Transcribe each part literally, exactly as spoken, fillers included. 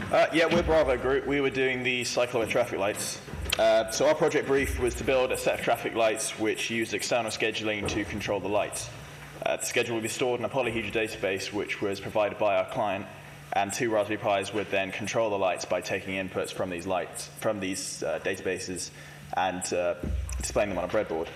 Uh, yeah, we're Bravo Group. We were doing the cycloid traffic lights. Uh, so our project brief was to build a set of traffic lights which used external scheduling to control the lights. Uh, the schedule would be stored in a Polyhedra database which was provided by our client, and two Raspberry Pis would then control the lights by taking inputs from these lights, from these uh, databases and uh, displaying them on a breadboard.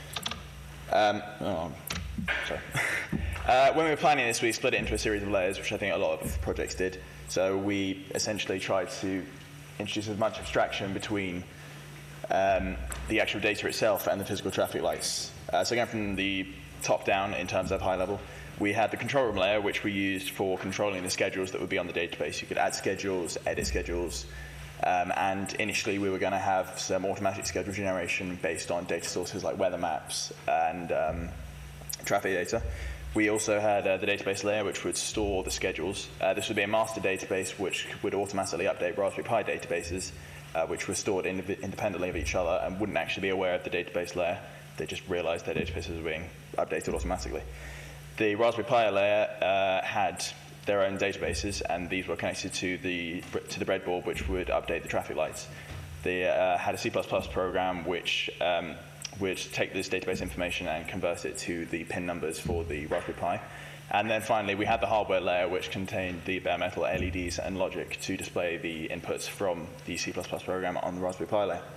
Um, oh, sorry. uh, when we were planning this, we split it into a series of layers, which I think a lot of projects did. So we essentially tried to introduce as much abstraction between um, the actual data itself and the physical traffic lights. Uh, so again, from the top down in terms of high level, we had the control room layer, which we used for controlling the schedules that would be on the database. You could add schedules, edit schedules, um, and initially we were going to have some automatic schedule generation based on data sources like weather maps and um, traffic data. We also had uh, the database layer, which would store the schedules. Uh, this would be a master database, which would automatically update Raspberry Pi databases, uh, which were stored in independently of each other and wouldn't actually be aware of the database layer. They just realized their databases were being updated automatically. The Raspberry Pi layer uh, had their own databases, and these were connected to the, to the breadboard, which would update the traffic lights. They uh, had a C plus plus program which um, would take this database information and convert it to the pin numbers for the Raspberry Pi. And then finally, we had the hardware layer, which contained the bare metal L E Ds and logic to display the inputs from the C plus plus program on the Raspberry Pi layer.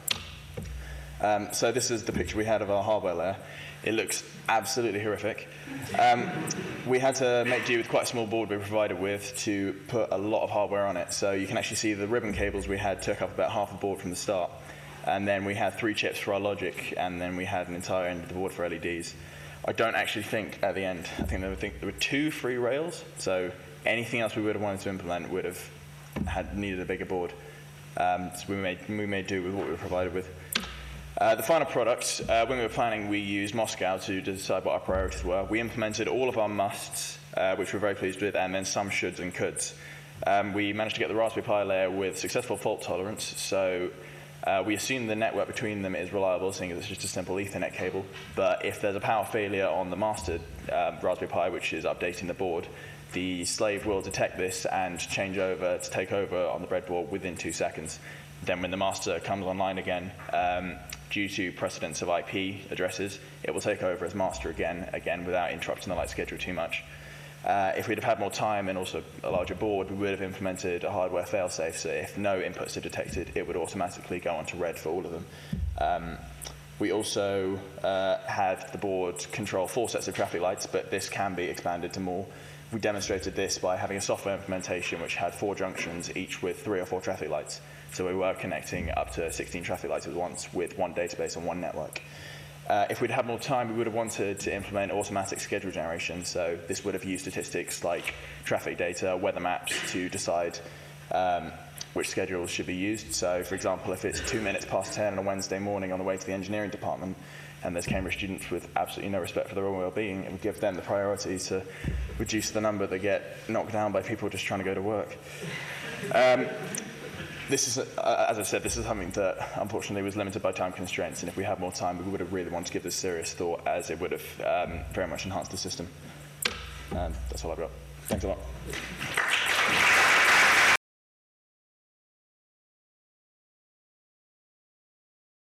Um, so this is the picture we had of our hardware layer. It looks absolutely horrific. Um, we had to make do with quite a small board we were provided with to put a lot of hardware on it. So you can actually see the ribbon cables we had took up about half the board from the start. And then we had three chips for our logic, and then we had an entire end of the board for L E Ds. I don't actually think at the end, I think there were, think there were two free rails, so anything else we would have wanted to implement would have had needed a bigger board. Um, so we made, we made do with what we were provided with. Uh, the final product, uh, when we were planning, we used Moscow to decide what our priorities were. We implemented all of our musts, uh, which we're very pleased with, and then some shoulds and coulds. Um, we managed to get the Raspberry Pi layer with successful fault tolerance, so uh, we assume the network between them is reliable, seeing as it's just a simple Ethernet cable. But if there's a power failure on the master uh, Raspberry Pi, which is updating the board, the slave will detect this and change over to take over on the breadboard within two seconds. Then when the master comes online again, um, due to precedence of I P addresses, it will take over as master again, again without interrupting the light schedule too much. Uh, if we'd have had more time and also a larger board, we would have implemented a hardware failsafe, so if no inputs are detected, it would automatically go on to red for all of them. Um, we also uh, had the board control four sets of traffic lights, but this can be expanded to more. We demonstrated this by having a software implementation which had four junctions, each with three or four traffic lights. So we were connecting up to sixteen traffic lights at once with one database on one network. Uh, if we'd had more time, we would have wanted to implement automatic schedule generation. So this would have used statistics like traffic data, weather maps to decide um, which schedules should be used. So for example, if it's two minutes past ten on a Wednesday morning on the way to the engineering department, and there's Cambridge students with absolutely no respect for their own well-being, it would give them the priority to reduce the number that get knocked down by people just trying to go to work. Um, This is, uh, as I said, this is something that unfortunately was limited by time constraints, and if we had more time, we would have really wanted to give this serious thought, as it would have um, very much enhanced the system. And that's all I've got. Thanks a lot.